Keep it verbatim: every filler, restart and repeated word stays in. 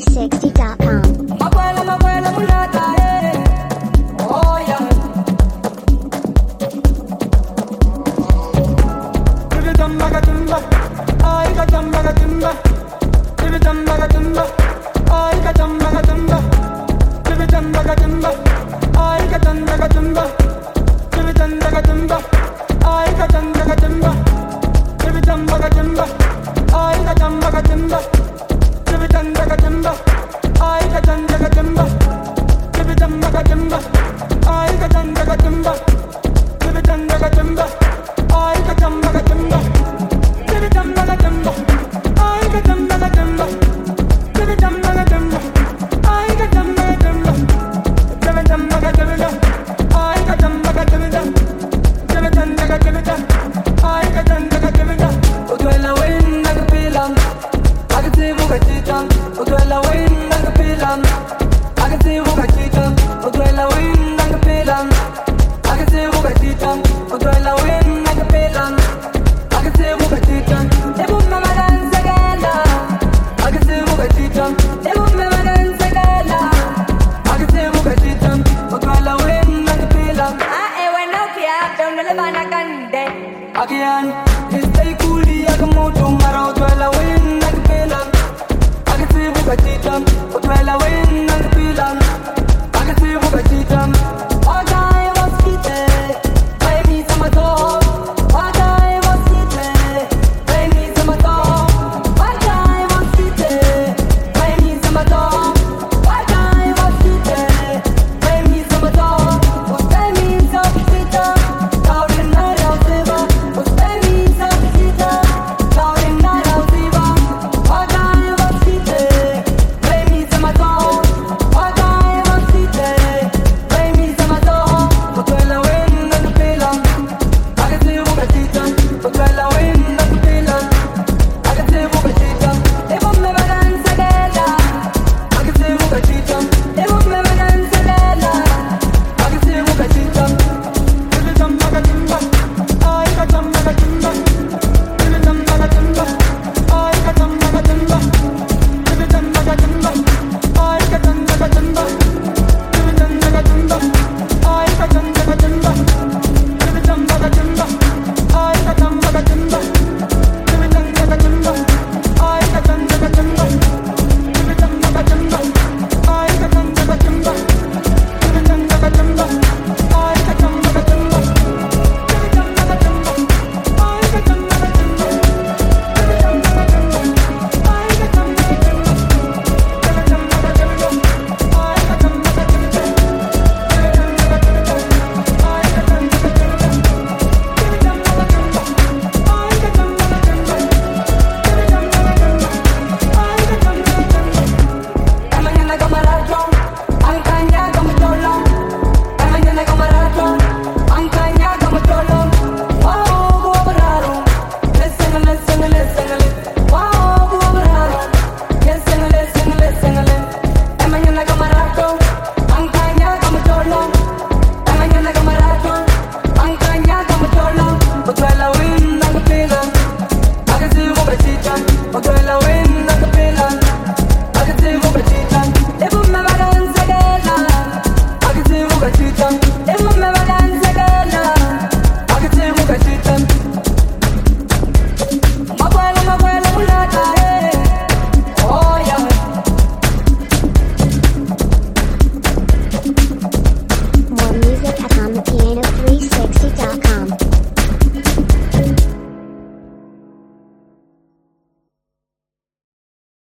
sixty dot com. Makwela, makwela, mulata, eh. Oh, yeah. Give it some magatumba. I got some magatumba. Give it some magatumba. I got some magatumba. Give it some magatumba. I got some magatumba. Give it some magatumba. I got some magatumba. Give it some magatumba. I got some magatumba. Give it some magatumba. I got some magatumba. Give it some magatumba. I got some magatumba. Give it some magatumba. I got some magatumba. Give it some magatumba. I got some magatumba. Give it some magatumba. I got some magatumba. Give it some magatumba. I got some magatumba. Give it some magatumba. I got some magatumba. Utwela win nagapilam. I can see who got cheated. Utwela win nagapilam. I can see who got cheated. Utwela win nagapilam. I can see who got cheated. Utwela win nagapilam. I can see who got cheated. They put my dance again. I can see who got cheated. They put my dance again. I can see who got cheated. Utwela win nagapilam. Ah, eh, when okay, don't let me nakande. Again, it's stay coolly. I can move to my road. Utwela win nagapilam. I can see who got cheated. Utwela win nagapilam. I can see who got cheated.